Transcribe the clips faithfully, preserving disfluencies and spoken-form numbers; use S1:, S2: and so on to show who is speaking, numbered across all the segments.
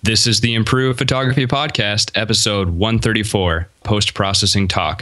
S1: This is the Improve Photography Podcast, episode one thirty-four, Post-Processing Talk.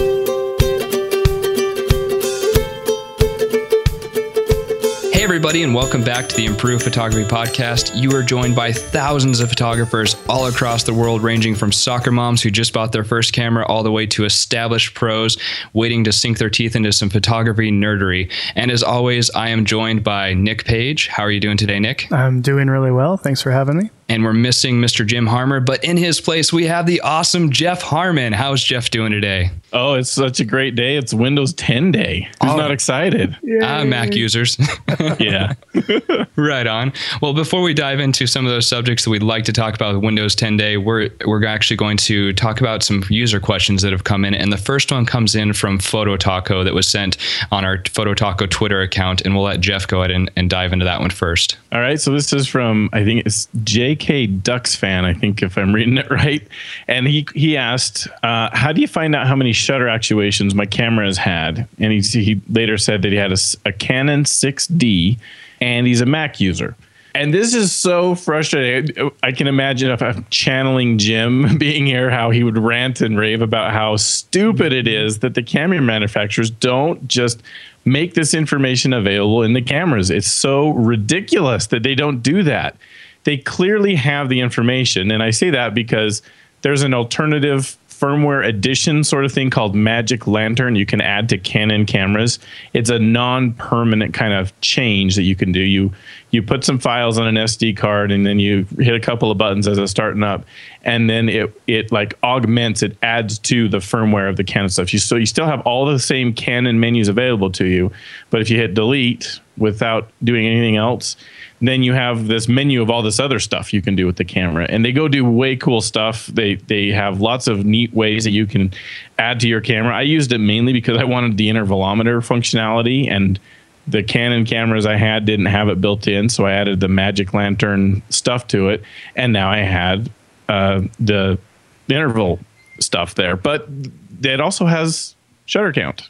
S1: Hey everybody, and welcome back to the Improve Photography Podcast. You are joined by thousands of photographers all across the world, ranging from soccer moms who just bought their first camera all the way to established pros waiting to sink their teeth into some photography nerdery. And as always, I am joined by Nick Page. How are you doing today, Nick?
S2: I'm doing really well. Thanks for having me.
S1: And we're missing Mister Jim Harmer, but in his place, we have the awesome Jeff Harmon. How's Jeff doing today?
S3: Oh, it's such a great day. It's Windows ten day. Who's
S1: oh.
S3: not excited?
S1: Uh, Mac users.
S3: Yeah.
S1: Right on. Well, before we dive into some of those subjects that we'd like to talk about with Windows ten Day, we're we're actually going to talk about some user questions that have come in. And the first one comes in from Photo Taco that was sent on our Photo Taco Twitter account. And we'll let Jeff go ahead and, and dive into that one first.
S3: All right. So this is from, I think it's J K Ducks fan, I think, if I'm reading it right. And he, he asked, uh, how do you find out how many shutter actuations my camera has had? And he, he later said that he had a, a Canon six D and he's a Mac user. And this is so frustrating. I can imagine if I'm channeling Jim being here, how he would rant and rave about how stupid it is that the camera manufacturers don't just make this information available in the cameras. It's so ridiculous that they don't do that. They clearly have the information. And I say that because there's an alternative firmware edition sort of thing called Magic Lantern you can add to Canon cameras. It's a non-permanent kind of change that you can do. You you put some files on an S D card and then you hit a couple of buttons as it's starting up, and then it it like augments, it adds to the firmware of the Canon stuff. You so you still have all the same Canon menus available to you, but if you hit delete without doing anything else, then you have this menu of all this other stuff you can do with the camera. And they go do way cool stuff. They they have lots of neat ways that you can add to your camera. I used it mainly because I wanted the intervalometer functionality, and the Canon cameras I had didn't have it built in. So I added the Magic Lantern stuff to it. And now I had uh, the interval stuff there. But it also has shutter count.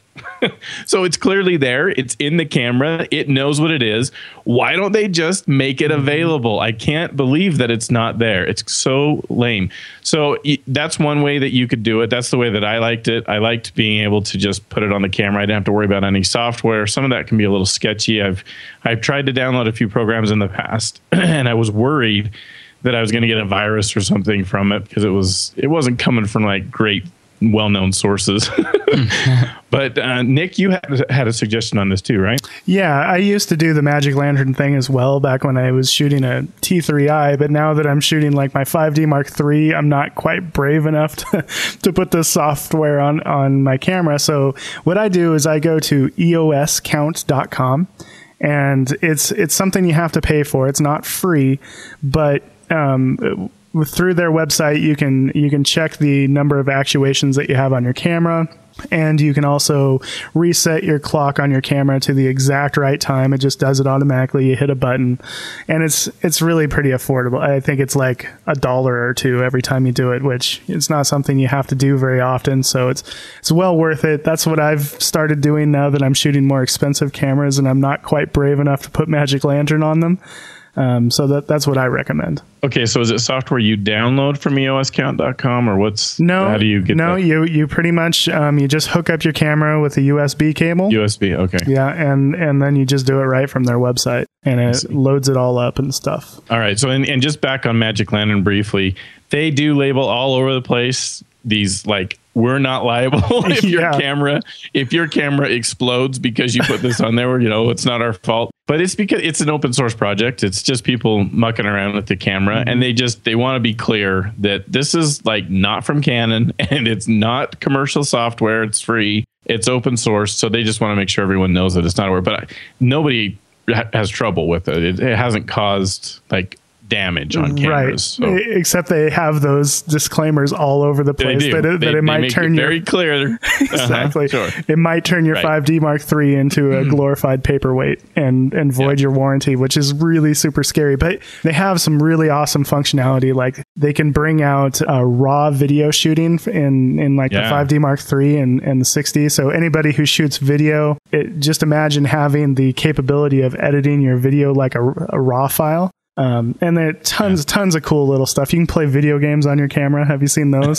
S3: So it's clearly there. It's in the camera. It knows what it is. Why don't they just make it available? I can't believe that it's not there. It's so lame. So that's one way that you could do it. That's the way that I liked it. I liked being able to just put it on the camera. I didn't have to worry about any software. Some of that can be a little sketchy. I've I've tried to download a few programs in the past, and I was worried that I was going to get a virus or something from it because it was it wasn't coming from like great well-known sources. But uh, Nick, you had, had a suggestion on this too, right?
S2: Yeah, I used to do the Magic Lantern thing as well back when I was shooting a T three I, but now that I'm shooting like my five D Mark three, I'm not quite brave enough to, to put this software on, on my camera. So what I do is I go to E O S count dot com, and it's it's something you have to pay for. It's not free, but um, through their website, you can you can check the number of actuations that you have on your camera, and you can also reset your clock on your camera to the exact right time. It just does it automatically. You hit a button, and it's it's really pretty affordable. I think it's like a dollar or two every time you do it, which it's not something you have to do very often. So it's it's well worth it. That's what I've started doing now that I'm shooting more expensive cameras, and I'm not quite brave enough to put Magic Lantern on them. Um, so that that's what I recommend.
S3: Okay, so is it software you download from E O S count dot com, or what's
S2: no?
S3: How do you get
S2: no?
S3: that?
S2: You you pretty much um, you just hook up your camera with a U S B cable.
S3: U S B, okay.
S2: Yeah, and and then you just do it right from their website, and it loads it all up and stuff.
S3: All right. So and, and just back on Magic Lantern briefly, they do label all over the place these like, we're not liable if your
S2: yeah.
S3: camera if your camera explodes because you put this on there. You know, it's not our fault. But it's because it's an open source project. It's just people mucking around with the camera, mm-hmm. and they just they want to be clear that this is like not from Canon, and it's not commercial software. It's free. It's open source. So they just want to make sure everyone knows that it's not a word. But I, nobody ha- has trouble with it. it. It hasn't caused like damage on cameras.
S2: Right.
S3: So.
S2: Except they have those disclaimers all over the place that it,
S3: they,
S2: that it might turn
S3: it
S2: your
S3: very clear.
S2: exactly.
S3: Uh-huh, sure.
S2: It might turn your
S3: right.
S2: five D Mark three into a glorified paperweight and and void yeah. your warranty, which is really super scary. But they have some really awesome functionality. Like they can bring out uh, raw video shooting in in like yeah. the five D Mark three and and the six D. So anybody who shoots video, it, just imagine having the capability of editing your video like a, a raw file. Um, and there are tons, tons of cool little stuff. You can play video games on your camera. Have you seen those?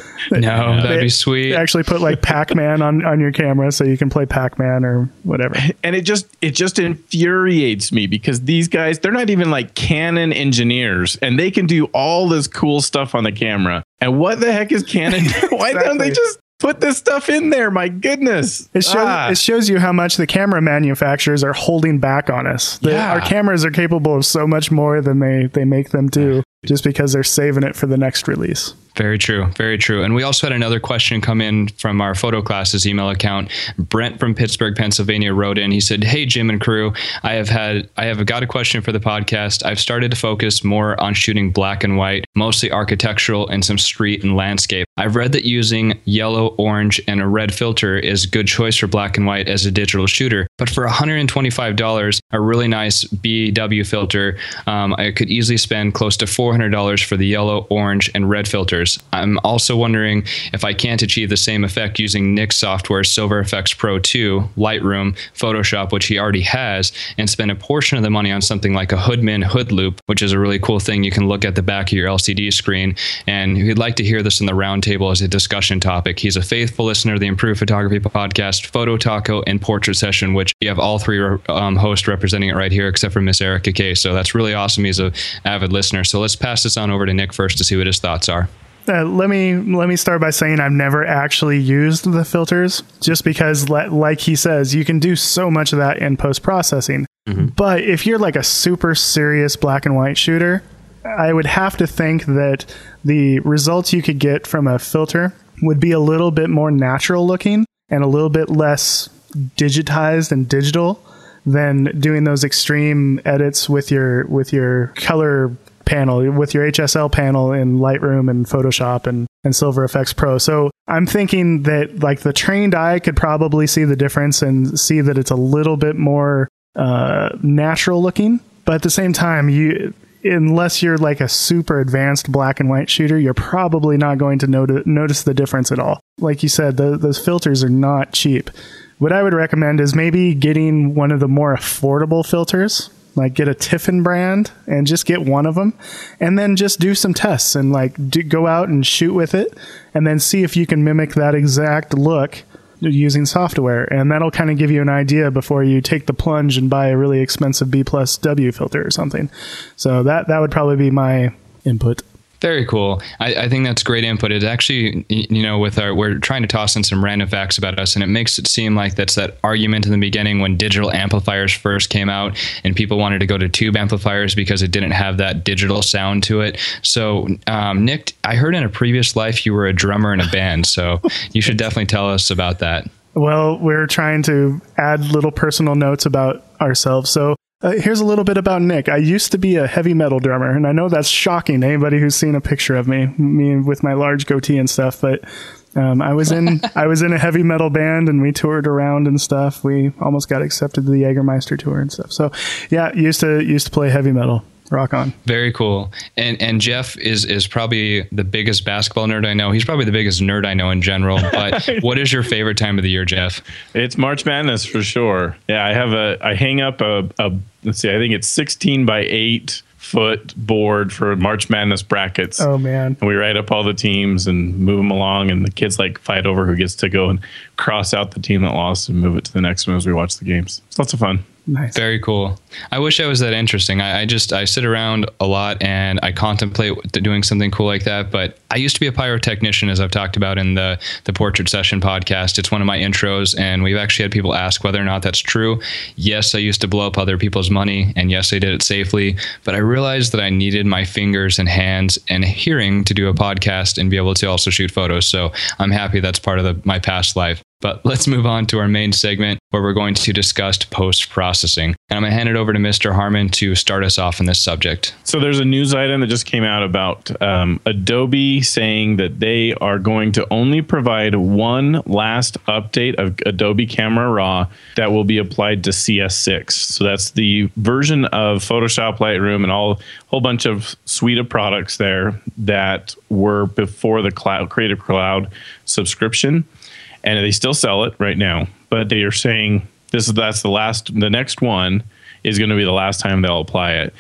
S1: No, that'd
S2: they,
S1: be sweet.
S2: They actually put like Pac-Man on, on your camera so you can play Pac-Man or whatever.
S3: And it just it just infuriates me because these guys, they're not even like Canon engineers, and they can do all this cool stuff on the camera. And what the heck is Canon? Why
S2: Exactly.
S3: don't they just put this stuff in there? My goodness.
S2: It shows,
S3: Ah.
S2: it shows you how much the camera manufacturers are holding back on us. The,
S3: Yeah.
S2: Our cameras are capable of so much more than they, they make them do just because they're saving it for the next release.
S1: Very true. Very true. And we also had another question come in from our photo classes email account. Brent from Pittsburgh, Pennsylvania wrote in. He said, "Hey, Jim and crew, I have had, I have got a question for the podcast. I've started to focus more on shooting black and white, mostly architectural and some street and landscape. I've read that using yellow, orange, and a red filter is a good choice for black and white as a digital shooter. But for one hundred twenty-five dollars, a really nice B E W filter, um, I could easily spend close to four hundred dollars for the yellow, orange, and red filters. I'm also wondering if I can't achieve the same effect using Nick's software, Silver Effects Pro two, Lightroom, Photoshop, which he already has, and spend a portion of the money on something like a Hoodman hood loop, which is a really cool thing. You can look at the back of your L C D screen. And we'd like to hear this in the roundtable as a discussion topic. He's a faithful listener to the Improved Photography podcast, Photo Taco, and Portrait Session, which you have all three um, hosts representing it right here, except for Miss Erica K. So that's really awesome. He's an avid listener. So let's pass this on over to Nick first to see what his thoughts are.
S2: Uh, let me let me start by saying I've never actually used the filters, just because, le- like he says, you can do so much of that in post-processing. Mm-hmm. But if you're like a super serious black and white shooter, I would have to think that the results you could get from a filter would be a little bit more natural looking and a little bit less digitized and digital than doing those extreme edits with your with your color panel, with your H S L panel in Lightroom and Photoshop and, and Silver Effects Pro. So I'm thinking that like the trained eye could probably see the difference and see that it's a little bit more uh, natural looking. But at the same time, you unless you're like a super advanced black and white shooter, you're probably not going to not- notice the difference at all. Like you said, the, those filters are not cheap. What I would recommend is maybe getting one of the more affordable filters, like get a Tiffin brand and just get one of them, and then just do some tests and like do, go out and shoot with it and then see if you can mimic that exact look using software. And that'll kind of give you an idea before you take the plunge and buy a really expensive B plus W filter or something. So that, that would probably be my input.
S1: Very cool. I, I think that's great input. It actually, you know, with our, we're trying to toss in some random facts about us, and it makes it seem like that's that argument in the beginning when digital amplifiers first came out and people wanted to go to tube amplifiers because it didn't have that digital sound to it. So, um, Nick, I heard in a previous life you were a drummer in a band, so you should definitely tell us about that.
S2: Well, we're trying to add little personal notes about ourselves. So Uh, here's a little bit about Nick. I used to be a heavy metal drummer, and I know that's shocking to anybody who's seen a picture of me, me with my large goatee and stuff. But um, I was in I was in a heavy metal band, and we toured around and stuff. We almost got accepted to the Jägermeister tour and stuff. So, yeah, used to used to play heavy metal. Rock on.
S1: Very cool. And and Jeff is is probably the biggest basketball nerd I know. He's probably the biggest nerd I know in general. But what is your favorite time of the year, Jeff?
S3: It's March Madness for sure. Yeah, I have a I hang up a, a let's see, I think it's sixteen by eight foot board for March Madness brackets.
S2: Oh man.
S3: And we write up all the teams and move them along, and the kids like fight over who gets to go and cross out the team that lost and move it to the next one as we watch the games. It's lots of fun.
S2: Nice.
S1: Very cool. I wish I was that interesting. I, I just, I sit around a lot and I contemplate doing something cool like that. But I used to be a pyrotechnician, as I've talked about in the, the Portrait Session podcast. It's one of my intros, and we've actually had people ask whether or not that's true. Yes, I used to blow up other people's money, and yes, I did it safely. But I realized that I needed my fingers and hands and hearing to do a podcast and be able to also shoot photos. So I'm happy that's part of the, my past life. But let's move on to our main segment where we're going to discuss post-processing. And I'm going to hand it over to Mister Harmon to start us off on this subject.
S3: So there's a news item that just came out about um, Adobe saying that they are going to only provide one last update of Adobe Camera Raw that will be applied to C S six. So that's the version of Photoshop, Lightroom, and all whole bunch of suite of products there that were before the cloud Creative Cloud subscription. And they still sell it right now, but they are saying this is that's the last. The next one is going to be the last time they'll apply it.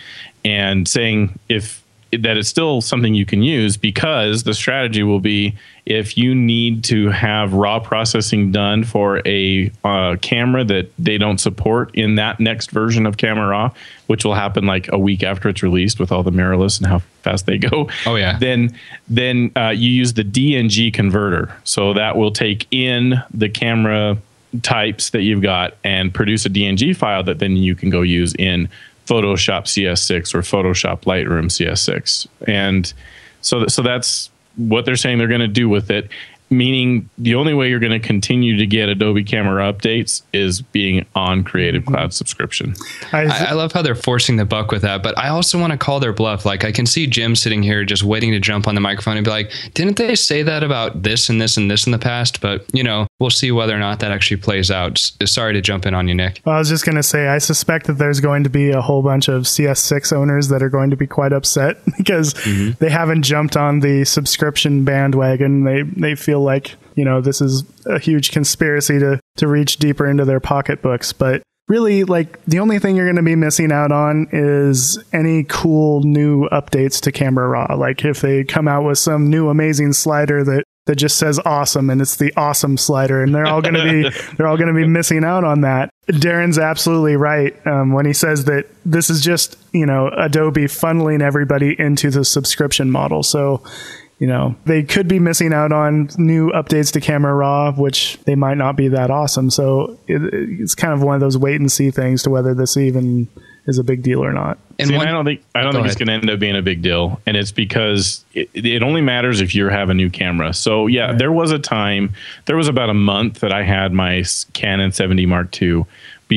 S3: and saying if that it's still something you can use, because the strategy will be if you need to have raw processing done for a uh, camera that they don't support in that next version of Camera Raw, which will happen like a week after it's released with all the mirrorless and how fast they go.
S1: Oh yeah.
S3: Then then uh, you use the D N G converter. So that will take in the camera types that you've got and produce a D N G file that then you can go use in Photoshop C S six or Photoshop Lightroom C S six. And so, so that's what they're saying they're going to do with it. Meaning the only way you're going to continue to get Adobe Camera updates is being on Creative Cloud subscription.
S1: I, I love how they're forcing the buck with that, but I also want to call their bluff. Like I can see Jim sitting here just waiting to jump on the microphone and be like, didn't they say that about this and this and this in the past? But, you know, we'll see whether or not that actually plays out. Sorry to jump in on you, Nick.
S2: Well, I was just going to say, I suspect that there's going to be a whole bunch of C S six owners that are going to be quite upset because mm-hmm. they haven't jumped on the subscription bandwagon. They, they feel like, you know, this is a huge conspiracy to, to reach deeper into their pocketbooks. But really, like, the only thing you're going to be missing out on is any cool new updates to Camera Raw. Like if they come out with some new amazing slider that, that just says awesome and it's the awesome slider, and they're all going to be they're all going to be missing out on that. Darren's absolutely right um, when he says that this is just, you know, Adobe funneling everybody into the subscription model. So, you know, they could be missing out on new updates to Camera Raw, which they might not be that awesome. So it, it's kind of one of those wait and see things to whether this even is a big deal or not.
S3: And See, one, I don't think I don't think ahead. it's going to end up being a big deal, and it's because it, it only matters if you have a new camera. So yeah, right. there was a time, there was about a month that I had my Canon seven D Mark two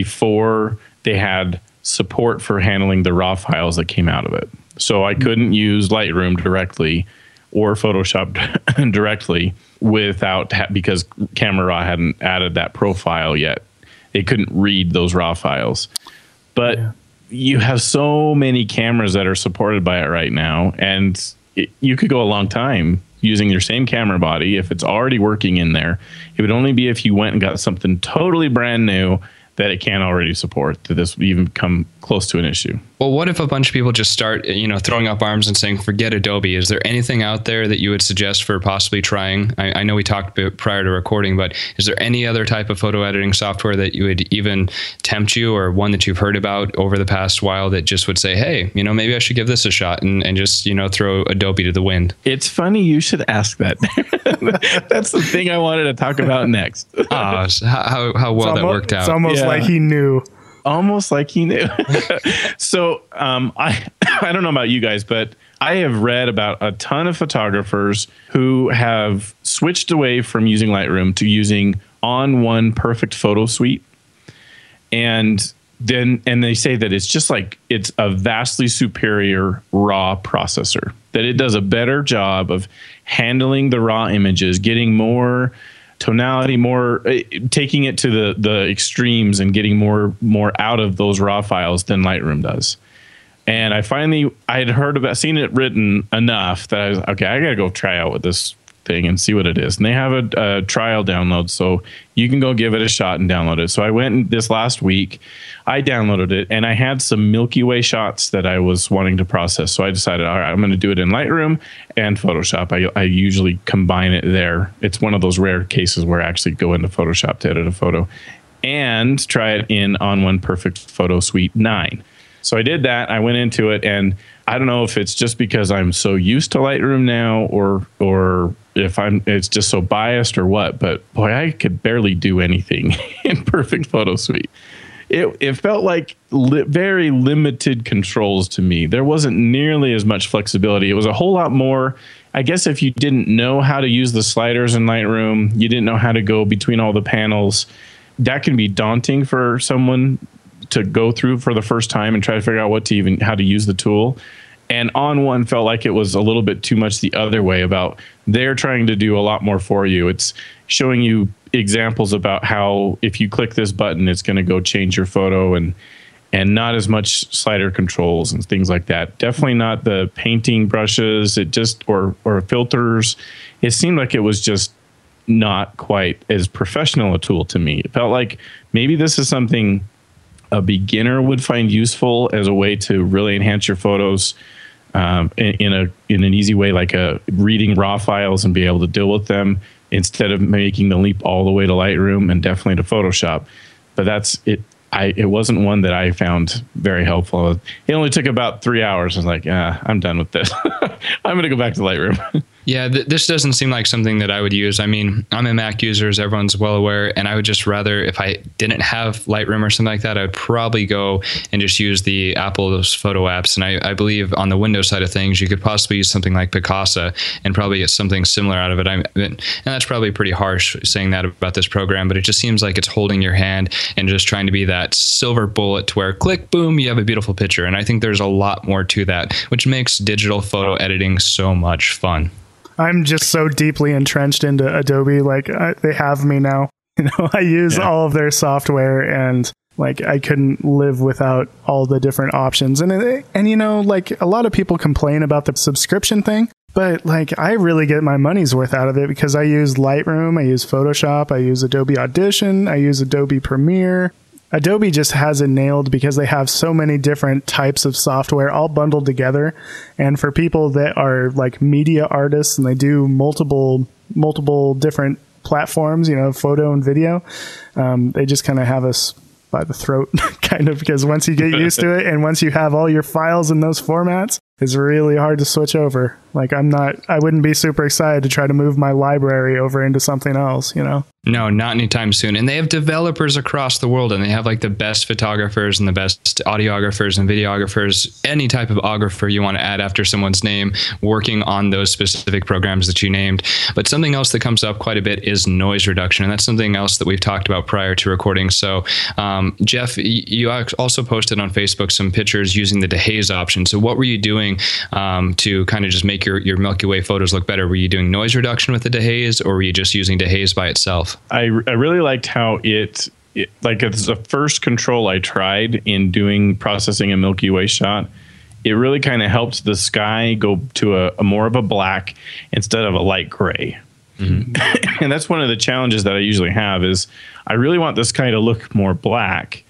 S3: before they had support for handling the RAW files that came out of it. So I couldn't use Lightroom directly or Photoshop directly without ha- because Camera Raw hadn't added that profile yet. It couldn't read those RAW files, but. Yeah. You have so many cameras that are supported by it right now, and it, you could go a long time using your same camera body if it's already working in there. It would only be if you went and got something totally brand new that it can't already support that this would even come close to an issue.
S1: Well, what if a bunch of people just start, you know, throwing up arms and saying, forget Adobe? Is there anything out there that you would suggest for possibly trying? I, I know we talked prior to recording, but is there any other type of photo editing software that you would even tempt you, or one that you've heard about over the past while that just would say, hey, you know, maybe I should give this a shot, and, and just, you know, throw Adobe to the wind?
S3: It's funny you should ask that. That's the thing I wanted to talk about next.
S1: Oh, so how, how well
S2: almost,
S1: that worked out.
S2: It's almost
S3: yeah.
S2: like he knew.
S3: Almost like he knew. So um, I, I don't know about you guys, but I have read about a ton of photographers who have switched away from using Lightroom to using On One Perfect Photo Suite. And then, and they say that it's just like, it's a vastly superior RAW processor, that it does a better job of handling the raw images, getting more tonality, more uh, taking it to the the extremes and getting more more out of those raw files than Lightroom does. And I finally I had heard about seen it written enough that I was okay, I gotta go try out with this thing and see what it is. And they have a, a trial download, so you can go give it a shot and download it. So I went this last week, I downloaded it, and I had some Milky Way shots that I was wanting to process. So I decided, all right, I'm going to do it in Lightroom and Photoshop. I, I usually combine it there. It's one of those rare cases where I actually go into Photoshop to edit a photo, and try it in On One Perfect Photo Suite nine. So I did that. I went into it, and I don't know if it's just because I'm so used to Lightroom now, or or if I'm it's just so biased or what. But boy, I could barely do anything in Perfect Photo Suite. It it felt like li- very limited controls to me. There wasn't nearly as much flexibility. It was a whole lot more. I guess if you didn't know how to use the sliders in Lightroom, you didn't know how to go between all the panels, that can be daunting for someone to go through for the first time and try to figure out what to even how to use the tool. And On One felt like it was a little bit too much the other way, about they're trying to do a lot more for you. It's showing you examples about how if you click this button, it's going to go change your photo, and and not as much slider controls and things like that. Definitely not the painting brushes. It just or or filters. It seemed like it was just not quite as professional a tool to me. It felt like maybe this is something a beginner would find useful as a way to really enhance your photos um, in, in a in an easy way, like a reading raw files and be able to deal with them instead of making the leap all the way to Lightroom and definitely to Photoshop. But that's it. I, it wasn't one that I found very helpful. It only took about three hours. I was like, ah, I'm done with this. I'm going to go back to Lightroom.
S1: Yeah, th- this doesn't seem like something that I would use. I mean, I'm a Mac user, as everyone's well aware, and I would just rather, if I didn't have Lightroom or something like that, I would probably go and just use the Apple's photo apps. And I, I believe on the Windows side of things, you could possibly use something like Picasa and probably get something similar out of it. I, and that's probably pretty harsh saying that about this program, but it just seems like it's holding your hand and just trying to be that silver bullet to where click, boom, you have a beautiful picture. And I think there's a lot more to that, which makes digital photo editing so much fun.
S2: I'm just so deeply entrenched into Adobe. Like I, they have me now. You know, I use yeah. all of their software, and like I couldn't live without all the different options. And and you know, like a lot of people complain about the subscription thing, but like I really get my money's worth out of it because I use Lightroom, I use Photoshop, I use Adobe Audition, I use Adobe Premiere. Adobe just has it nailed because they have so many different types of software all bundled together. And for people that are like media artists and they do multiple, multiple different platforms, you know, photo and video, um, they just kind of have us by the throat kind of, because once you get used to it and once you have all your files in those formats, it's really hard to switch over. Like I'm not, I wouldn't be super excited to try to move my library over into something else, you know?
S1: No, not anytime soon. And they have developers across the world, and they have like the best photographers and the best audiographers and videographers, any type of ographer you want to add after someone's name, working on those specific programs that you named. But something else that comes up quite a bit is noise reduction. And that's something else that we've talked about prior to recording. So um, Jeff, you also posted on Facebook some pictures using the dehaze option. So what were you doing um, to kind of just make your, your Milky Way photos look better? Were you doing noise reduction with the dehaze, or were you just using dehaze by itself?
S3: I, I really liked how it, it, like it's the first control I tried in doing processing a Milky Way shot. It really kind of helped the sky go to a, a more of a black instead of a light gray. Mm-hmm. And that's one of the challenges that I usually have is I really want the sky to look more black.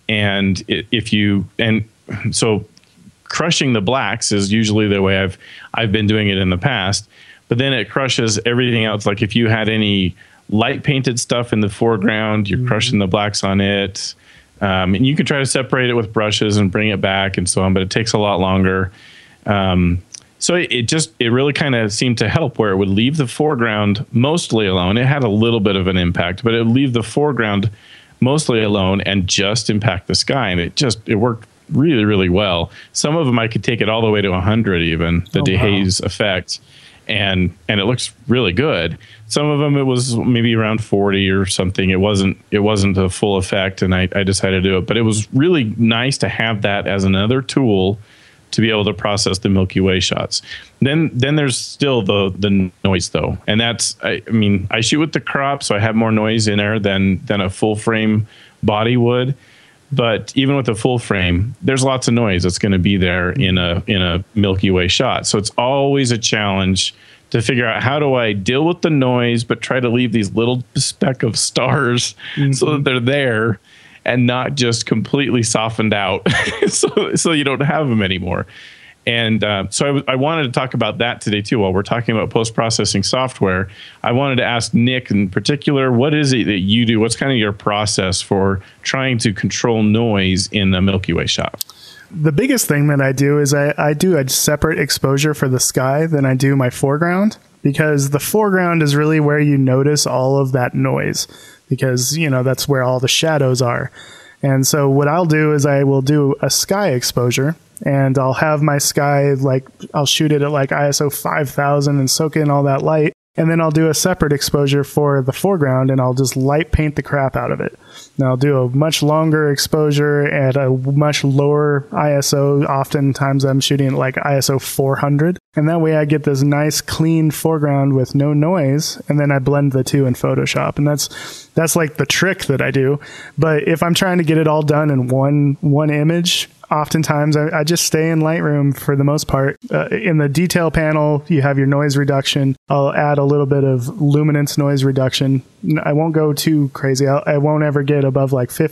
S3: And it, if you, and so crushing the blacks is usually the way I've, I've been doing it in the past, but then it crushes everything else. Like if you had any light painted stuff in the foreground, you're mm-hmm. crushing the blacks on it. Um, and you can try to separate it with brushes and bring it back and so on, but it takes a lot longer. Um, so it, it just, it really kind of seemed to help where it would leave the foreground mostly alone. It had a little bit of an impact, but it would leave the foreground mostly alone and just impact the sky. And it just, it worked really, really well. Some of them I could take it all the way to one hundred even, the oh, dehaze wow. effect. And and it looks really good. Some of them it was maybe around forty or something. It wasn't it wasn't a full effect, and I, I decided to do it. But it was really nice to have that as another tool to be able to process the Milky Way shots. Then then there's still the the noise though, and that's I, I mean I shoot with the crop, so I have more noise in there than than a full frame body would. But even with a full frame, there's lots of noise that's going to be there in a in a Milky Way shot. So it's always a challenge to figure out how do I deal with the noise, but try to leave these little speck of stars mm-hmm. so that they're there and not just completely softened out so, so you don't have them anymore. And uh, so I, w- I wanted to talk about that today, too. While we're talking about post-processing software, I wanted to ask Nick in particular, what is it that you do? What's kind of your process for trying to control noise in a Milky Way shot?
S2: The biggest thing that I do is I, I do a separate exposure for the sky than I do my foreground, because the foreground is really where you notice all of that noise, because, you know, that's where all the shadows are. And so what I'll do is I will do a sky exposure, and I'll have my sky, like, I'll shoot it at like I S O five thousand and soak in all that light. And then I'll do a separate exposure for the foreground, and I'll just light paint the crap out of it. And I'll do a much longer exposure at a much lower I S O. Oftentimes I'm shooting at like I S O four hundred. And that way I get this nice clean foreground with no noise. And then I blend the two in Photoshop. And that's that's like the trick that I do. But if I'm trying to get it all done in one one image, oftentimes I, I just stay in Lightroom for the most part. Uh, in the detail panel, you have your noise reduction. I'll add a little bit of luminance noise reduction. I won't go too crazy. I'll, I won't ever get above like fifty.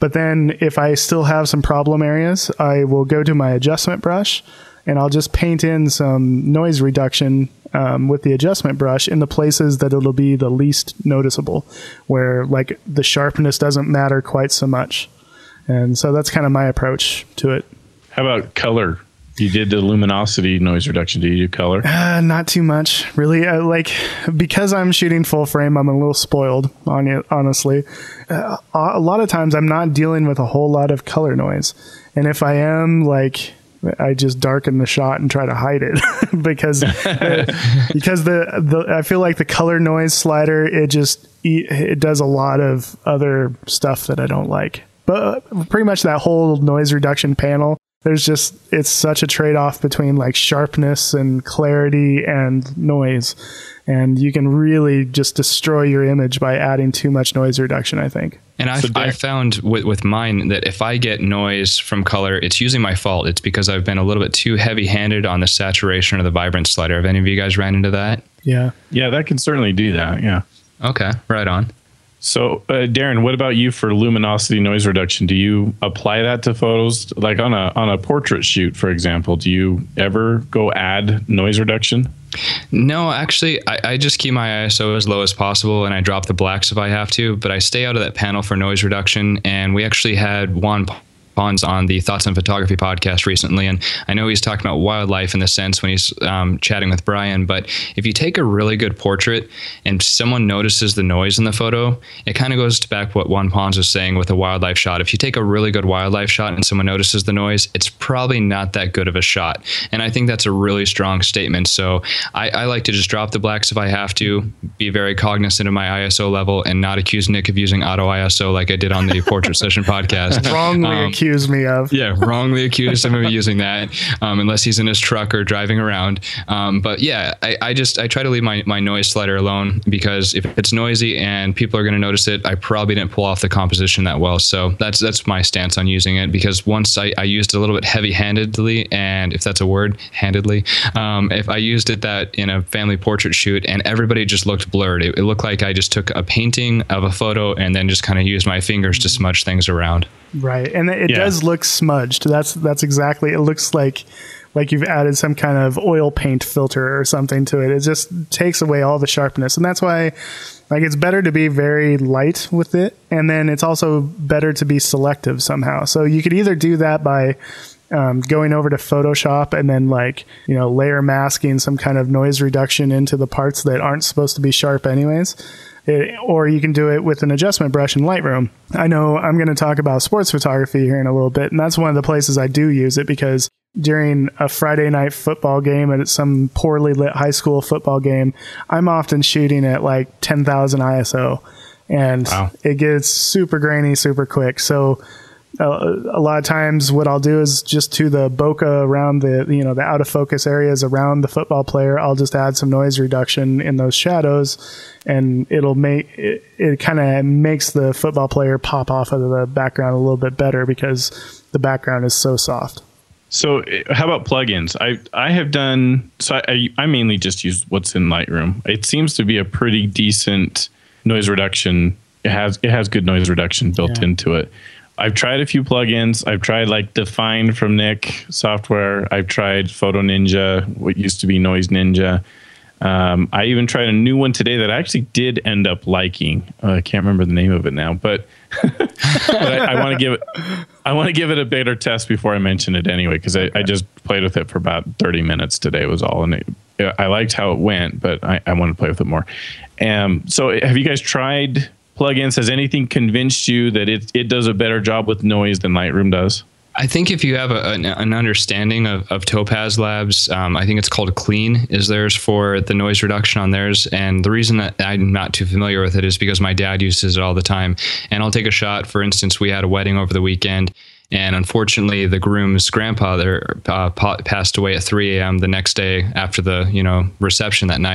S2: But then if I still have some problem areas, I will go to my adjustment brush and I'll just paint in some noise reduction um, with the adjustment brush in the places that it'll be the least noticeable, where like the sharpness doesn't matter quite so much. And so that's kind of my approach to it.
S3: How about color? You did the luminosity noise reduction. Do you do color?
S2: Uh, not too much, really. Uh, like, because I'm shooting full frame, I'm a little spoiled on it, honestly. Uh, a lot of times I'm not dealing with a whole lot of color noise. And if I am, like, I just darken the shot and try to hide it because uh, because the, the I feel like the color noise slider, it just it does a lot of other stuff that I don't like. But pretty much that whole noise reduction panel, there's just, it's such a trade-off between like sharpness and clarity and noise. And you can really just destroy your image by adding too much noise reduction, I think.
S1: And I've, so I've found with, with mine that if I get noise from color, it's usually my fault. It's because I've been a little bit too heavy-handed on the saturation or the vibrance slider. Have any of you guys ran into that?
S2: Yeah.
S3: Yeah, that can certainly do that. Yeah.
S1: Okay, right on.
S3: So, uh, Darren, what about you for luminosity noise reduction? Do you apply that to photos? Like on a on a portrait shoot, for example, do you ever go add noise reduction?
S1: No, actually, I, I just keep my I S O as low as possible, and I drop the blacks if I have to, but I stay out of that panel for noise reduction. And we actually had Juan Pons on the Thoughts on Photography podcast recently, and I know he's talking about wildlife in the sense when he's um, chatting with Brian, but if you take a really good portrait and someone notices the noise in the photo, it kind of goes to back what Juan Pons was saying with a wildlife shot. If you take a really good wildlife shot and someone notices the noise, it's probably not that good of a shot. And I think that's a really strong statement. So I, I like to just drop the blacks if I have to, be very cognizant of my I S O level, and not accuse Nick of using auto I S O like I did on the Portrait Session podcast.
S2: Wrongly um, accused. Accused me of.
S1: Yeah, wrongly accused him of using that, um, unless he's in his truck or driving around. Um, but yeah, I, I just I try to leave my, my noise slider alone, because if it's noisy and people are going to notice it, I probably didn't pull off the composition that well. So that's that's my stance on using it, because once I, I used it a little bit heavy-handedly, and if that's a word, handedly, um, if I used it that in a family portrait shoot and everybody just looked blurred, it, it looked like I just took a painting of a photo and then just kind of used my fingers to smudge things around.
S2: Right, and it yeah. does look smudged. That's that's exactly. It looks like like you've added some kind of oil paint filter or something to it. It just takes away all the sharpness, and that's why, like, it's better to be very light with it, and then it's also better to be selective somehow. So you could either do that by um, going over to Photoshop and then, like, you know, layer masking some kind of noise reduction into the parts that aren't supposed to be sharp anyways. It, or you can do it with an adjustment brush in Lightroom. I know I'm going to talk about sports photography here in a little bit, and that's one of the places I do use it, because during a Friday night football game at some poorly lit high school football game, I'm often shooting at like ten thousand I S O, and wow. It gets super grainy super quick. So Uh, a lot of times what I'll do is just to the bokeh around the, you know, the out of focus areas around the football player, I'll just add some noise reduction in those shadows, and it'll make it, it kind of makes the football player pop off of the background a little bit better, because the background is so soft.
S3: So how about plugins? I, I have done, so I, I mainly just use what's in Lightroom. It seems to be a pretty decent noise reduction. It has, it has good noise reduction built yeah. into it. I've tried a few plugins. I've tried like Define from Nick software. I've tried Photo Ninja, what used to be Noise Ninja. Um, I even tried a new one today that I actually did end up liking. Uh, I can't remember the name of it now, but, but I, I want to give it. I want to give it a beta test before I mention it anyway, because I, I just played with it for about thirty minutes today was all, and it, I liked how it went, but I, I want to play with it more. Um, so have you guys tried plugins? Has anything convinced you that it it does a better job with noise than Lightroom does?
S1: I think if you have a, an, an understanding of, of Topaz Labs, um, I think it's called Clean is theirs for the noise reduction on theirs. And the reason that I'm not too familiar with it is because my dad uses it all the time. And I'll take a shot. For instance, we had a wedding over the weekend, and unfortunately, the groom's grandpa there uh, passed away at three a.m. the next day after the you know reception that night.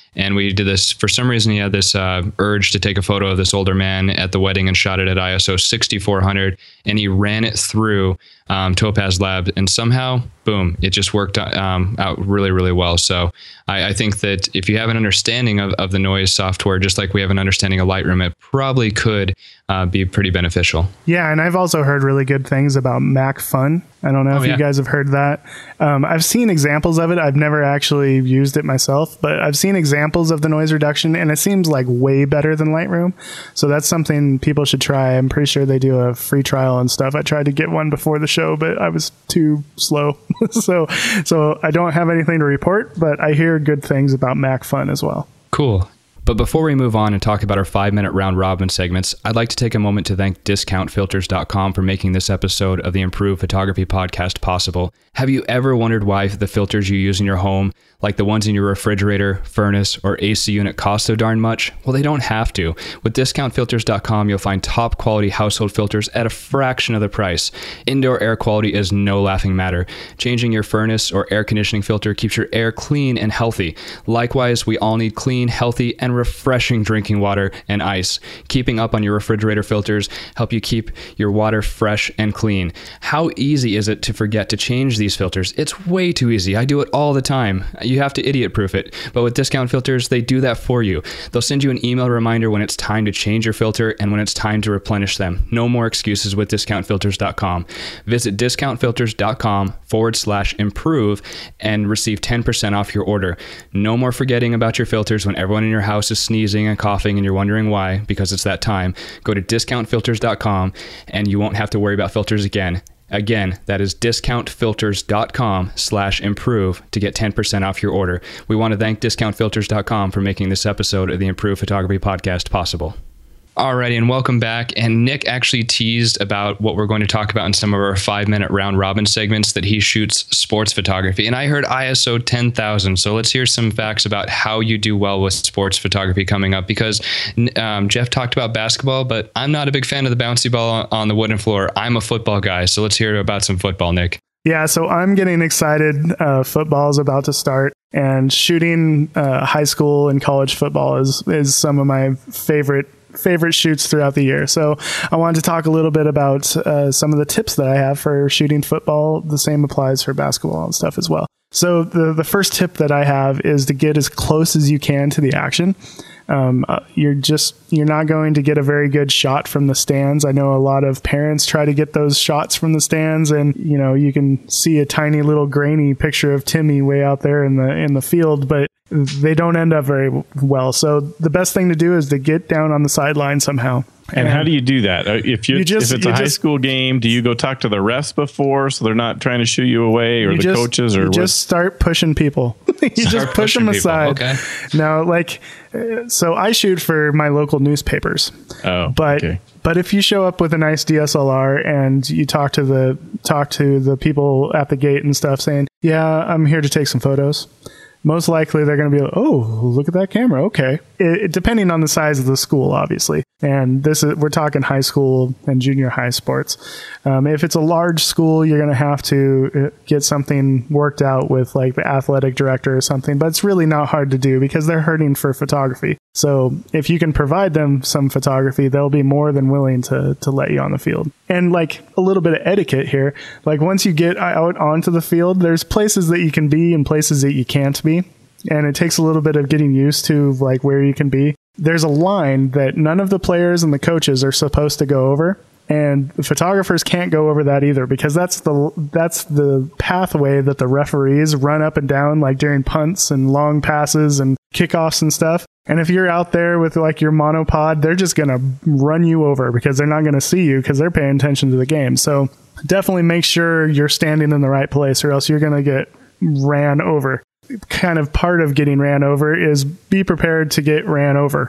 S1: And we did this, for some reason, he had this uh, urge to take a photo of this older man at the wedding and shot it at I S O sixty-four hundred. And he ran it through um, Topaz Lab, and somehow, boom, it just worked um, out really, really well. So I, I think that if you have an understanding of, of the noise software, just like we have an understanding of Lightroom, it probably could uh, be pretty beneficial.
S2: Yeah, and I've also heard really good things about Mac Fun. I don't know oh, if yeah. you guys have heard that. Um, I've seen examples of it. I've never actually used it myself, but I've seen examples of the noise reduction, and it seems like way better than Lightroom. So that's something people should try. I'm pretty sure they do a free trial and stuff. I tried to get one before the show, but I was too slow. so so I don't have anything to report, but I hear good things about Mac Fun as well.
S1: Cool. But before we move on and talk about our five-minute round robin segments, I'd like to take a moment to thank discount filters dot com for making this episode of the Improved Photography Podcast possible. Have you ever wondered why the filters you use in your home, like the ones in your refrigerator, furnace, or A C unit, cost so darn much? Well, they don't have to. With discount filters dot com, you'll find top-quality household filters at a fraction of the price. Indoor air quality is no laughing matter. Changing your furnace or air conditioning filter keeps your air clean and healthy. Likewise, we all need clean, healthy, and refreshing drinking water and ice. Keeping up on your refrigerator filters help you keep your water fresh and clean. How easy is it to forget to change these filters? It's way too easy. I do it all the time. You have to idiot-proof it. But with Discount Filters, they do that for you. They'll send you an email reminder when it's time to change your filter and when it's time to replenish them. No more excuses with discount filters dot com. Visit discount filters dot com forward slash improve and receive ten percent off your order. No more forgetting about your filters when everyone in your house is sneezing and coughing and you're wondering why, because it's that time. Go to discount filters dot com and you won't have to worry about filters again. Again, that is discount filters dot com slash improve to get ten percent off your order. We want to thank discount filters dot com for making this episode of the Improved Photography Podcast possible. Alrighty, and welcome back. And Nick actually teased about what we're going to talk about in some of our five-minute round robin segments, that he shoots sports photography. And I heard I S O ten thousand. So let's hear some facts about how you do well with sports photography coming up, because um, Jeff talked about basketball, but I'm not a big fan of the bouncy ball on the wooden floor. I'm a football guy. So let's hear about some football, Nick.
S2: Yeah, so I'm getting excited. Uh, football is about to start, and shooting uh, high school and college football is is some of my favorite favorite shoots throughout the year. So I wanted to talk a little bit about uh, some of the tips that I have for shooting football. The same applies for basketball and stuff as well. So the the first tip that I have is to get as close as you can to the action. Um, uh, you're just, you're not going to get a very good shot from the stands. I know a lot of parents try to get those shots from the stands, and, you know, you can see a tiny little grainy picture of Timmy way out there in the, in the field, but they don't end up very well. So the best thing to do is to get down on the sideline somehow.
S3: And, and how do you do that? If you, you just, if it's a high just, school game, do you go talk to the refs before so they're not trying to shoo you away, or the
S2: just,
S3: coaches, or
S2: you
S3: what?
S2: Just start pushing people. you start just push them aside. Okay. Now, like, so I shoot for my local newspapers.
S3: Oh,
S2: but
S3: okay.
S2: But if you show up with a nice D S L R and you talk to the talk to the people at the gate and stuff, saying, "Yeah, I'm here to take some photos," most likely they're going to be like, "Oh, look at that camera." Okay. It, it, depending on the size of the school, obviously. And this is, we're talking high school and junior high sports. Um, if it's a large school, you're going to have to get something worked out with like the athletic director or something, but it's really not hard to do because they're hurting for photography. So if you can provide them some photography, they'll be more than willing to, to let you on the field. And like a little bit of etiquette here, like once you get out onto the field, there's places that you can be and places that you can't be. And it takes a little bit of getting used to like where you can be. There's a line that none of the players and the coaches are supposed to go over. And the photographers can't go over that either, because that's the that's the pathway that the referees run up and down, like during punts and long passes and kickoffs and stuff. And if you're out there with like your monopod, they're just going to run you over because they're not going to see you because they're paying attention to the game. So definitely make sure you're standing in the right place, or else you're going to get ran over. Kind of part of getting ran over is be prepared to get ran over.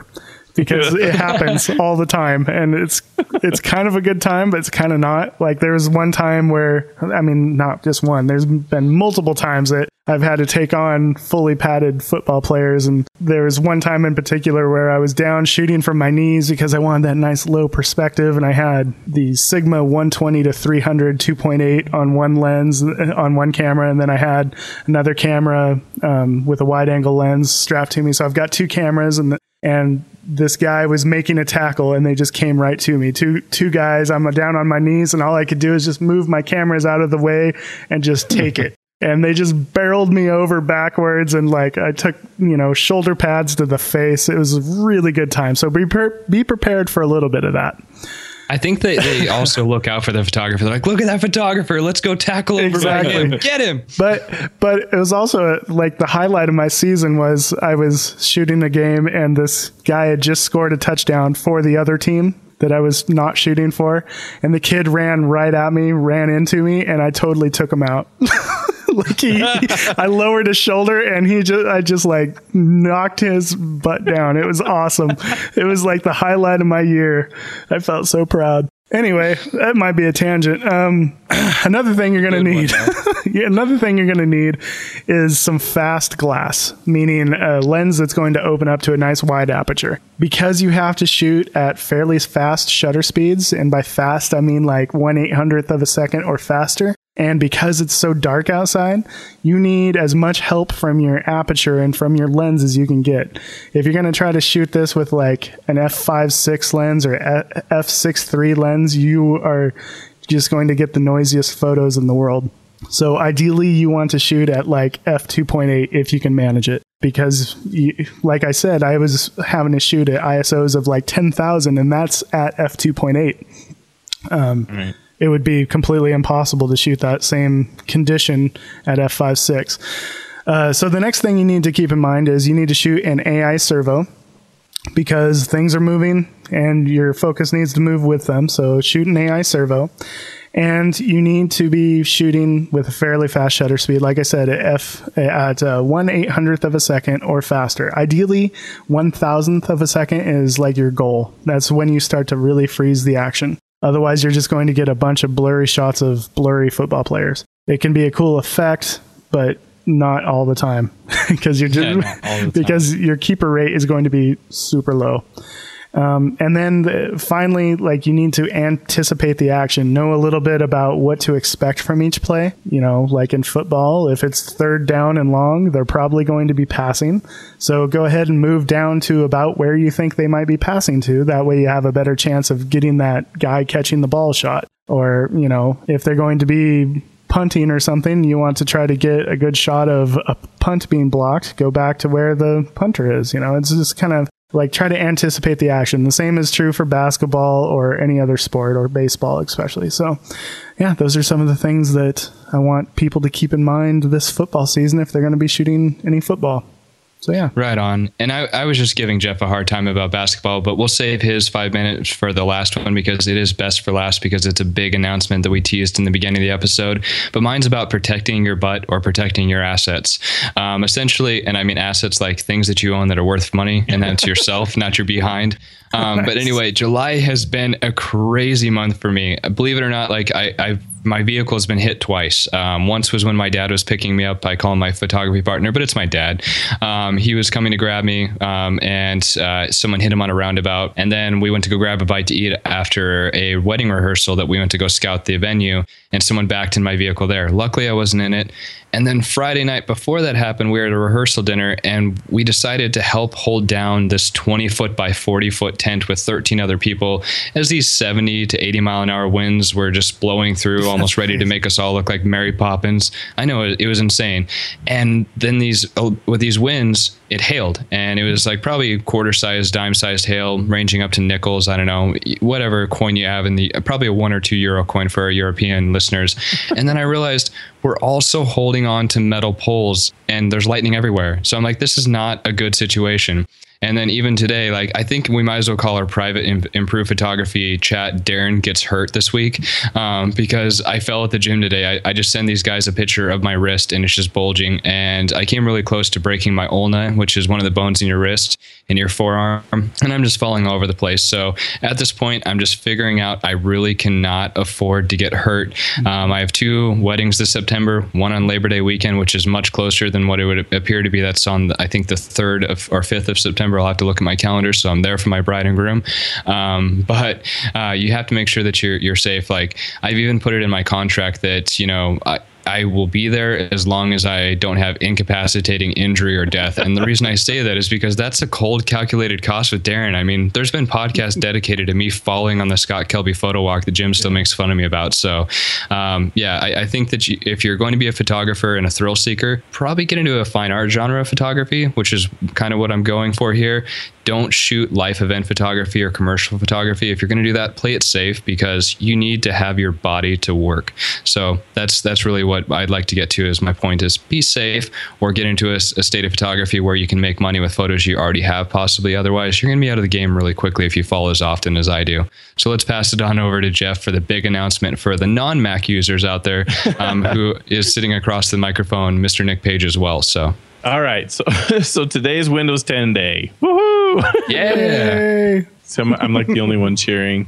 S2: because it happens all the time, and it's it's kind of a good time, but it's kind of not. Like there was one time where, I mean, not just one, there's been multiple times that I've had to take on fully padded football players, and there was one time in particular where I was down shooting from my knees because I wanted that nice low perspective, and I had the Sigma one twenty to three hundred two point eight on one lens on one camera, and then I had another camera um, with a wide angle lens strapped to me. So I've got two cameras, and the, and this guy was making a tackle, and they just came right to me. Two two guys, I'm down on my knees, and all I could do is just move my cameras out of the way and just take it. And they just barreled me over backwards, and like I took, you know, shoulder pads to the face. It was a really good time. So be per- be prepared for a little bit of that.
S1: I think they, they also look out for the photographer. They're like, look at that photographer. Let's go tackle over
S2: Exactly.
S1: by him. Get him.
S2: But but it was also like the highlight of my season was I was shooting a game, and this guy had just scored a touchdown for the other team that I was not shooting for, and the kid ran right at me, ran into me, and I totally took him out. Like he, he, I lowered his shoulder, and he just, I just like knocked his butt down. It was awesome. It was like the highlight of my year. I felt so proud. Anyway, that might be a tangent. Um, another thing you're going to need, yeah, another thing you're going to need is some fast glass, meaning a lens that's going to open up to a nice wide aperture. Because you have to shoot at fairly fast shutter speeds, and by fast, I mean like one eight hundredth of a second or faster. And because it's so dark outside, you need as much help from your aperture and from your lens as you can get. If you're going to try to shoot this with like an f five six lens or f six three lens, you are just going to get the noisiest photos in the world. So ideally, you want to shoot at like f two point eight if you can manage it. Because, you, like I said, I was having to shoot at I S Os of like ten thousand, and that's at f two point eight. Um, right. It would be completely impossible to shoot that same condition at f five six. Uh, so the next thing you need to keep in mind is you need to shoot an A I servo, because things are moving and your focus needs to move with them. So shoot an A I servo. And you need to be shooting with a fairly fast shutter speed, like I said, at f at uh, one eight hundredth of a second or faster. Ideally, one thousandth of a second is like your goal. That's when you start to really freeze the action. Otherwise, you're just going to get a bunch of blurry shots of blurry football players. It can be a cool effect, but not all the time, because you're just yeah, because your keeper rate is going to be super low. Um, and then the, finally, like you need to anticipate the action, know a little bit about what to expect from each play. You know, like in football, if it's third down and long, they're probably going to be passing. So go ahead and move down to about where you think they might be passing to. That way you have a better chance of getting that guy catching the ball shot. Or, you know, if they're going to be punting or something, you want to try to get a good shot of a punt being blocked, go back to where the punter is. You know, it's just kind of like try to anticipate the action. The same is true for basketball or any other sport, or baseball especially. So yeah, those are some of the things that I want people to keep in mind this football season if they're going to be shooting any football. So yeah.
S1: Right on. And I, I was just giving Jeff a hard time about basketball, but we'll save his five minutes for the last one, because it is best for last, because it's a big announcement that we teased in the beginning of the episode. But mine's about protecting your butt or protecting your assets. Um, essentially, and I mean assets like things that you own that are worth money, and that's yourself, not your behind. Um, nice. But anyway, July has been a crazy month for me. Believe it or not, like I, I've my vehicle has been hit twice. Um, once was when my dad was picking me up. I call him my photography partner, but it's my dad. Um, he was coming to grab me, um, and uh, someone hit him on a roundabout. And then we went to go grab a bite to eat after a wedding rehearsal that we went to go scout the venue, and someone backed in my vehicle there. Luckily, I wasn't in it. And then Friday night before that happened, we were at a rehearsal dinner, and we decided to help hold down this twenty foot by forty foot tent with thirteen other people as these seventy to eighty mile an hour winds were just blowing through, almost ready to make us all look like Mary Poppins. I know, it, it was insane. And then these with these winds, it hailed, and it was like probably quarter sized, dime sized hail, ranging up to nickels. I don't know, whatever coin you have in the, probably a one or two euro coin for our European listeners. And then I realized we're also holding on to metal poles, and there's lightning everywhere. So I'm like, this is not a good situation. And then even today, like, I think we might as well call our private imp- improved photography chat Darren Gets Hurt this week, um, because I fell at the gym today. I, I just sent these guys a picture of my wrist and it's just bulging. And I came really close to breaking my ulna, which is one of the bones in your wrist, in your forearm. And I'm just falling all over the place. So at this point, I'm just figuring out I really cannot afford to get hurt. Um, I have two weddings this September, one on Labor Day weekend, which is much closer than what it would appear to be. That's on, the, I think, the third of or fifth of September. I'll have to look at my calendar. So I'm there for my bride and groom. Um, but uh, you have to make sure that you're, you're safe. Like, I've even put it in my contract that, you know, I, I will be there as long as I don't have incapacitating injury or death. And the reason I say that is because that's a cold calculated cost with Darren. I mean, there's been podcasts dedicated to me falling on the Scott Kelby photo walk that Jim still makes fun of me about. So um, yeah, I, I think that you, if you're going to be a photographer and a thrill seeker, probably get into a fine art genre of photography, which is kind of what I'm going for here. Don't shoot life event photography or commercial photography. If you're going to do that, play it safe, because you need to have your body to work. So that's that's really what I'd like to get to. Is my point is be safe, or get into a, a state of photography where you can make money with photos you already have possibly. Otherwise, you're going to be out of the game really quickly if you fall as often as I do. So let's pass it on over to Jeff for the big announcement for the non-Mac users out there, um, who is sitting across the microphone, Mister Nick Page as well. So.
S3: All right. So so today's Windows ten day. Woohoo!
S1: Yeah.
S2: Yay.
S3: So I'm, I'm like the only one cheering.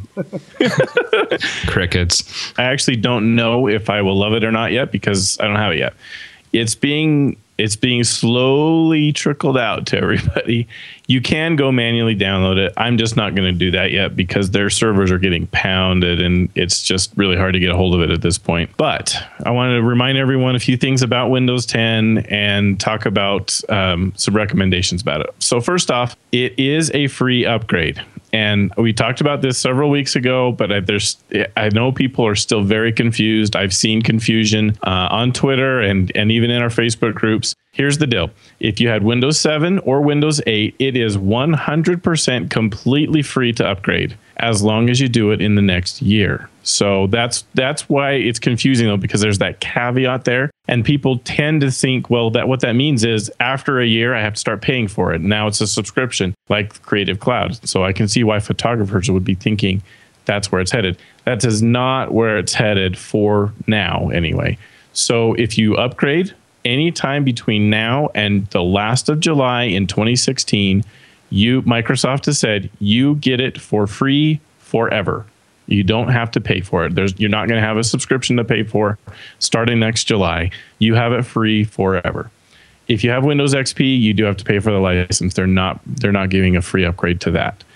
S1: Crickets.
S3: I actually don't know if I will love it or not yet, because I don't have it yet. It's being it's being slowly trickled out to everybody. You can go manually download it. I'm just not going to do that yet, because their servers are getting pounded and it's just really hard to get a hold of it at this point. But I wanted to remind everyone a few things about Windows ten and talk about um, some recommendations about it. So first off, it is a free upgrade. And we talked about this several weeks ago, but I, there's, I know people are still very confused. I've seen confusion uh, on Twitter and, and even in our Facebook groups. Here's the deal. If you had Windows seven or Windows eight, it is one hundred percent completely free to upgrade, as long as you do it in the next year. So that's that's why it's confusing, though, because there's that caveat there. And people tend to think, well, that what that means is after a year, I have to start paying for it. Now it's a subscription like Creative Cloud. So I can see why photographers would be thinking that's where it's headed. That is not where it's headed for now, anyway. So if you upgrade anytime between now and the last of July in twenty sixteen, you Microsoft has said you get it for free forever. You don't have to pay for it. There's, you're not going to have a subscription to pay for starting next July. You have it free forever. If you have Windows X P, you do have to pay for the license. They're not they're not giving a free upgrade to that.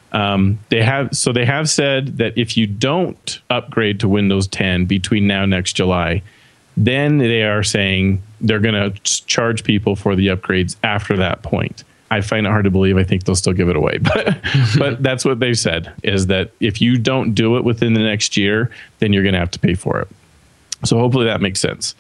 S3: Um, they have so they have said that if you don't upgrade to Windows ten between now and next July, then they are saying they're going to charge people for the upgrades after that point. I find it hard to believe. I think they'll still give it away. But but that's what they've said, is that if you don't do it within the next year, then you're going to have to pay for it. So hopefully that makes sense.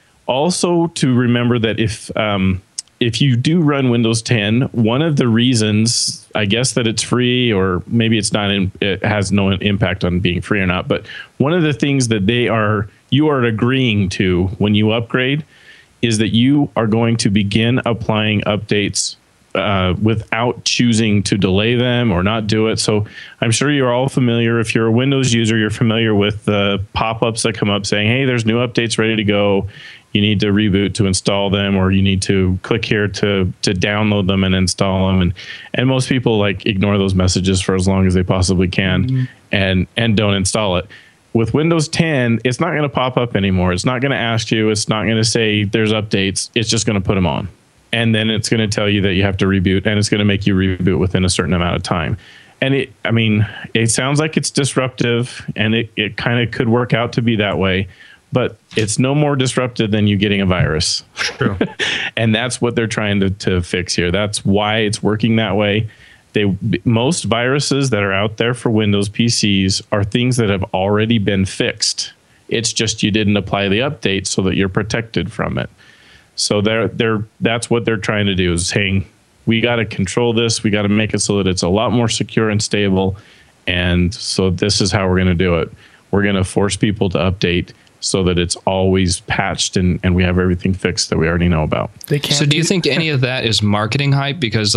S3: Also, to remember that if um, if you do run Windows ten, one of the reasons, I guess, that it's free, or maybe it's not, in, it has no impact on being free or not, but one of the things that they are you are agreeing to when you upgrade is that you are going to begin applying updates Uh, without choosing to delay them or not do it. So I'm sure you're all familiar. If you're a Windows user, you're familiar with the pop-ups that come up saying, hey, there's new updates ready to go. You need to reboot to install them, or you need to click here to to download them and install them. And and most people like ignore those messages for as long as they possibly can, mm-hmm. and and don't install it. With Windows ten, it's not going to pop up anymore. It's not going to ask you. It's not going to say there's updates. It's just going to put them on. And then it's going to tell you that you have to reboot, and it's going to make you reboot within a certain amount of time. And it, I mean, it sounds like it's disruptive, and it, it kind of could work out to be that way, but it's no more disruptive than you getting a virus.
S1: True.
S3: And that's what they're trying to, to fix here. That's why it's working that way. They, most viruses that are out there for Windows P Cs are things that have already been fixed. It's just you didn't apply the update so that you're protected from it. So they're they're that's what they're trying to do, is saying we got to control this. We got to make it so that it's a lot more secure and stable. And so this is how we're going to do it. We're going to force people to update so that it's always patched and, and we have everything fixed that we already know about.
S2: They can't
S1: so do you think any of that is marketing hype? Because like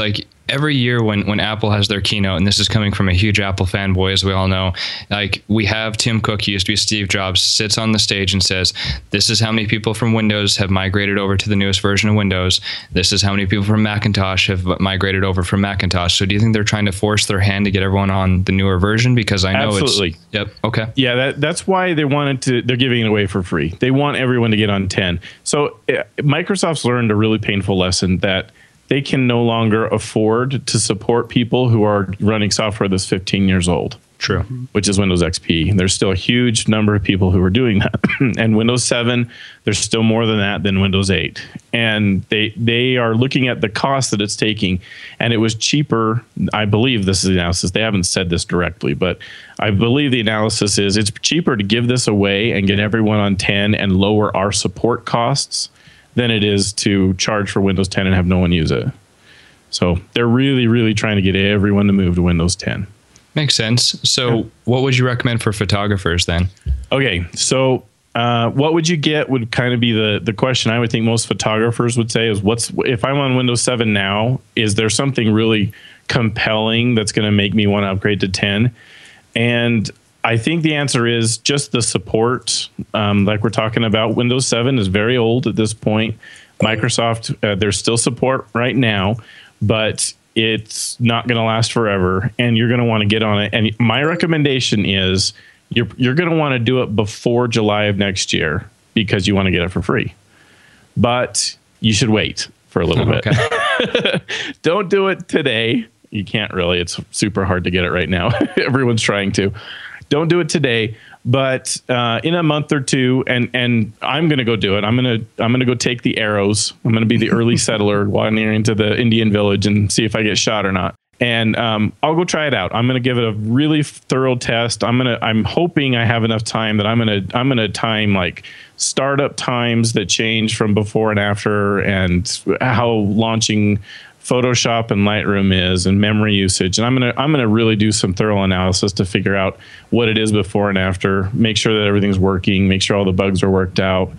S1: every year when, when Apple has their keynote, and this is coming from a huge Apple fanboy, as we all know, like we have Tim Cook, he used to be Steve Jobs, sits on the stage and says, this is how many people from Windows have migrated over to the newest version of Windows. This is how many people from Macintosh have migrated over from Macintosh. So do you think they're trying to force their hand to get everyone on the newer version? Because I know
S3: Absolutely.
S1: it's... Yep. Okay.
S3: Yeah, that, that's why they wanted to, they're giving it away for free. They want everyone to get on ten. So uh, Microsoft's learned a really painful lesson that they can no longer afford to support people who are running software that's fifteen years old.
S1: True.
S3: Which is Windows X P. There's still a huge number of people who are doing that. And Windows seven, there's still more than that than Windows eight. And they they are looking at the cost that it's taking. And it was cheaper, I believe this is the analysis. They haven't said this directly, but I believe the analysis is it's cheaper to give this away and get everyone on ten and lower our support costs than it is to charge for Windows ten and have no one use it. So they're really, really trying to get everyone to move to Windows ten.
S1: Makes sense. So yeah. What would you recommend for photographers then?
S3: Okay, so uh, what would you get would kind of be the, the question I would think most photographers would say is, what's if I'm on Windows seven now, is there something really compelling that's going to make me want to upgrade to ten? And I think the answer is just the support. Um, like we're talking about, Windows seven is very old at this point. Microsoft, uh, there's still support right now, but it's not going to last forever, and you're going to want to get on it. And my recommendation is you're you're going to want to do it before July of next year because you want to get it for free. But you should wait for a little
S1: okay.
S3: bit. Don't do it today. You can't really. It's super hard to get it right now. Everyone's trying to. Don't do it today, but uh, in a month or two, and and I'm gonna go do it. I'm gonna I'm gonna go take the arrows. I'm gonna be the early settler wandering into the Indian village and see if I get shot or not. And um, I'll go try it out. I'm gonna give it a really thorough test. I'm gonna I'm hoping I have enough time that I'm gonna I'm gonna time like startup times that change from before and after, and how launching Photoshop and Lightroom is, and memory usage. And I'm gonna I'm gonna really do some thorough analysis to figure out what it is before and after, make sure that everything's working, make sure all the bugs are worked out.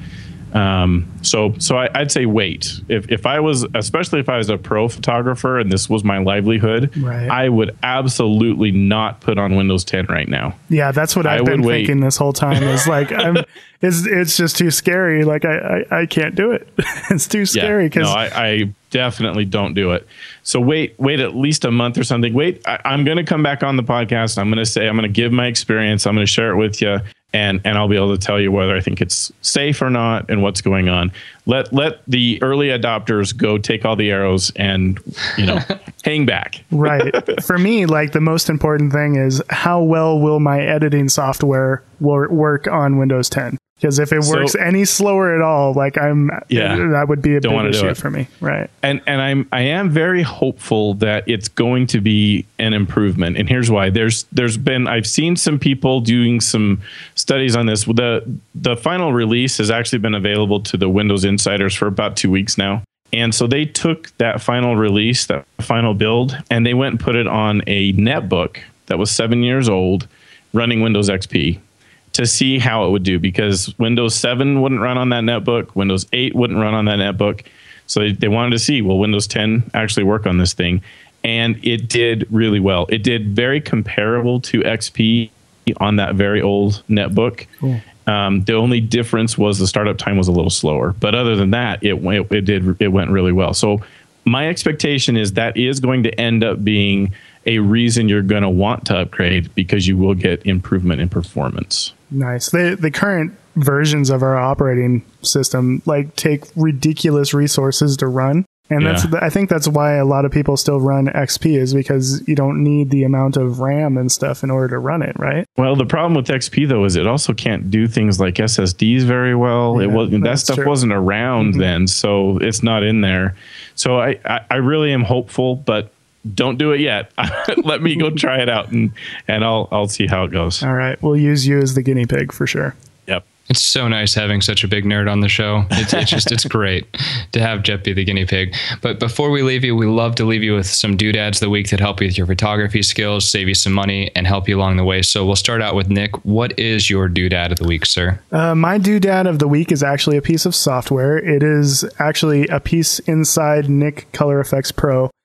S3: Um, so so I, I'd say wait. If if I was, especially if I was a pro photographer and this was my livelihood,
S2: right.
S3: I would absolutely not put on Windows ten right now.
S2: Yeah, that's what I've
S3: I
S2: been
S3: wait.
S2: thinking this whole time. Is like I'm, it's it's just too scary. Like I I, I can't do it. It's too scary.
S3: Yeah,
S2: Because
S3: no, I, I definitely don't do it. So wait wait at least a month or something. Wait, I, I'm going to come back on the podcast. I'm going to say I'm going to give my experience. I'm going to share it with you. And and I'll be able to tell you whether I think it's safe or not and what's going on. Let let the early adopters go take all the arrows and, you know, hang back.
S2: Right. For me, like the most important thing is how well will my editing software wor- work on Windows ten? Because if it works so, any slower at all, like I'm,
S3: yeah,
S2: that would be a
S3: big
S2: issue for me. Right.
S3: And and I'm I am very hopeful that it's going to be an improvement. And here's why. There's there's been I've seen some people doing some studies on this. The the final release has actually been available to the Windows insiders for about two weeks now. And so they took that final release, that final build, and they went and put it on a netbook that was seven years old, running Windows X P, to see how it would do, because Windows seven wouldn't run on that netbook, Windows eight wouldn't run on that netbook. So they, they wanted to see, will Windows ten actually work on this thing? And it did really well. It did very comparable to X P on that very old netbook. Cool. Um, the only difference was the startup time was a little slower, but other than that, it went, it did it went really well. So my expectation is that is going to end up being a reason you're going to want to upgrade, because you will get improvement in performance.
S2: Nice. The the current versions of our operating system like take ridiculous resources to run. And
S3: yeah.
S2: that's I think that's why a lot of people still run X P, is because you don't need the amount of RAM and stuff in order to run it, right?
S3: Well, the problem with X P though is it also can't do things like S S Ds very well. Yeah, it wasn't that stuff true. wasn't around mm-hmm. then, so it's not in there. So I, I, I really am hopeful, but don't do it yet. Let me go try it out, and and I'll I'll see how it goes.
S2: All right, we'll use you as the guinea pig for sure.
S3: Yep.
S1: It's so nice having such a big nerd on the show. It's, it's just, it's great to have Jeff be the guinea pig. But before we leave you, we love to leave you with some doodads of the week that help you with your photography skills, save you some money, and help you along the way. So we'll start out with Nick. What is your doodad of the week, sir?
S2: Uh, my doodad of the week is actually a piece of software. It is actually a piece inside Nik Color Efex Pro.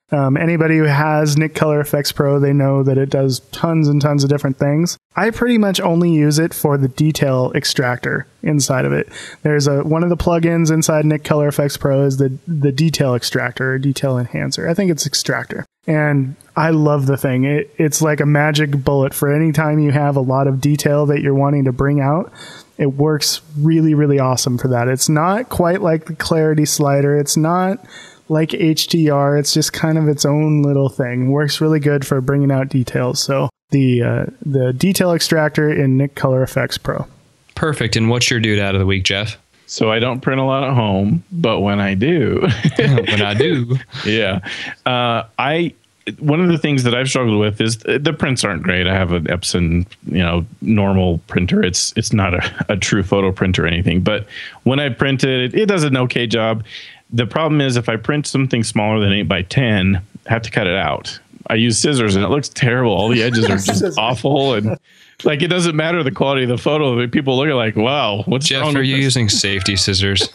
S2: Um, anybody who has Nik Color Efex Pro, they know that it does tons and tons of different things. I pretty much only use it for the detail extractor inside of it. There's a one of the plugins inside Nik Color Efex Pro is the the detail extractor or detail enhancer. I think it's extractor. And I love the thing. It, it's like a magic bullet for any time you have a lot of detail that you're wanting to bring out. It works really, really awesome for that. It's not quite like the clarity slider. It's not like H D R. It's just kind of its own little thing. Works really good for bringing out details. So the uh, the detail extractor in Nik Color Efex Pro.
S1: Perfect. And what's your dude out of the week, Jeff?
S3: So I don't print a lot at home, but when I do,
S1: when I do,
S3: yeah, uh, I. One of the things that I've struggled with is the prints aren't great. I have an Epson, you know, normal printer. It's it's not a, a true photo printer or anything. But when I print it, it does an okay job. The problem is if I print something smaller than eight by ten, I have to cut it out. I use scissors and it looks terrible. All the edges are just awful. And like, it doesn't matter the quality of the photo. People look at like, wow, what's
S1: Jeff,
S3: wrong
S1: are
S3: with
S1: you
S3: this?
S1: using safety scissors?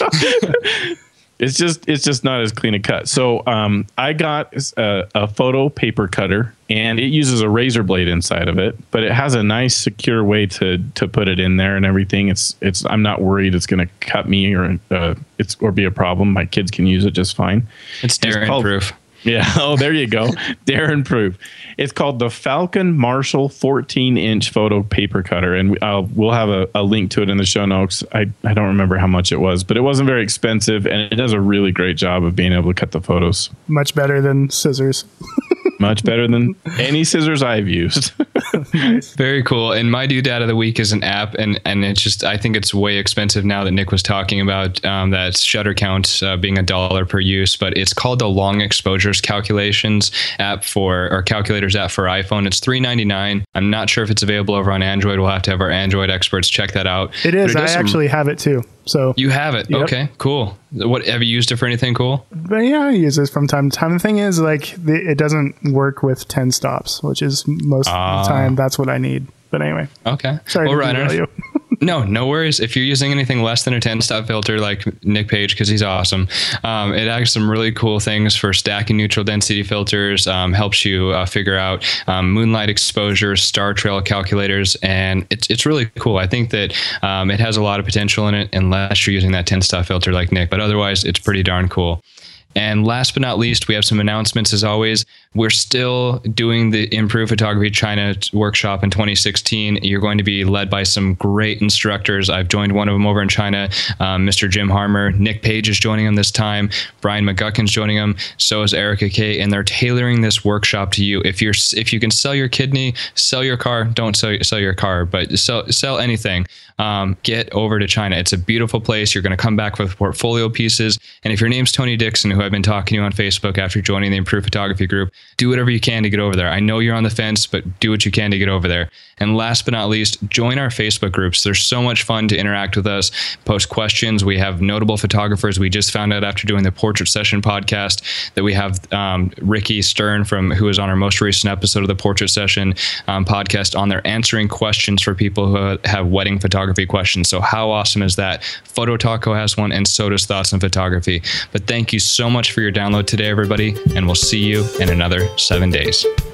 S3: It's just it's just not as clean a cut. So um, I got a, a photo paper cutter, and it uses a razor blade inside of it, but it has a nice secure way to to put it in there and everything. It's it's I'm not worried it's going to cut me or uh, it's or be a problem. My kids can use it just fine.
S1: It's Darren proof.
S3: Yeah. Oh, there you go. Darren proof. It's called the Falcon Marshall fourteen inch photo paper cutter. And I'll, we'll have a, a link to it in the show notes. I, I don't remember how much it was, but it wasn't very expensive. And it does a really great job of being able to cut the photos.
S2: Much better than scissors.
S3: Much better than any scissors I've used.
S2: Nice.
S1: Very cool. And my doodad of the week is an app, and and it's just I think it's way expensive now that Nick was talking about um, that shutter count uh, being a dollar per use. But it's called the Long Exposures Calculations app for or calculators app for iPhone. It's three ninety-nine. I'm not sure if it's available over on Android. We'll have to have our Android experts check that out.
S2: It is.
S1: It
S2: I
S1: some,
S2: actually have it too. So
S1: you have it. Yep. Okay, cool. What have you used it for? Anything cool?
S2: But yeah, I use this from time to time. The thing is, like, the, it doesn't work with ten stops, which is most uh, of the time. That's what I need. But anyway.
S1: Okay.
S2: Sorry
S1: well,
S2: to
S1: right,
S2: derail you.
S1: No, no worries. If you're using anything less than a ten stop filter like Nick Page, because he's awesome, um, it has some really cool things for stacking neutral density filters, um, helps you uh, figure out um, moonlight exposure, star trail calculators, and it's it's really cool. I think that um, it has a lot of potential in it, unless you're using that ten stop filter like Nick, but otherwise it's pretty darn cool. And last but not least, we have some announcements as always. We're still doing the Improve Photography China workshop in twenty sixteen. You're going to be led by some great instructors. I've joined one of them over in China, um, Mister Jim Harmer. Nick Page is joining him this time. Brian McGuckin's joining him. So is Erica Kay. And they're tailoring this workshop to you. If you're if you can sell your kidney, sell your car. Don't sell, sell your car, but sell, sell anything. Um, get over to China. It's a beautiful place. You're going to come back with portfolio pieces. And if your name's Tony Dixon, who I've been talking to on Facebook after joining the Improved Photography group, do whatever you can to get over there. I know you're on the fence, but do what you can to get over there. And last but not least, join our Facebook groups. There's so much fun to interact with us, post questions. We have notable photographers. We just found out after doing the Portrait Session podcast that we have um, Ricky Stern, from who was on our most recent episode of the Portrait Session um, podcast, on there answering questions for people who have wedding photography questions. So how awesome is that? Photo Taco has one, and so does Thoughts on Photography. But thank you so much for your download today, everybody, and we'll see you in another seven days.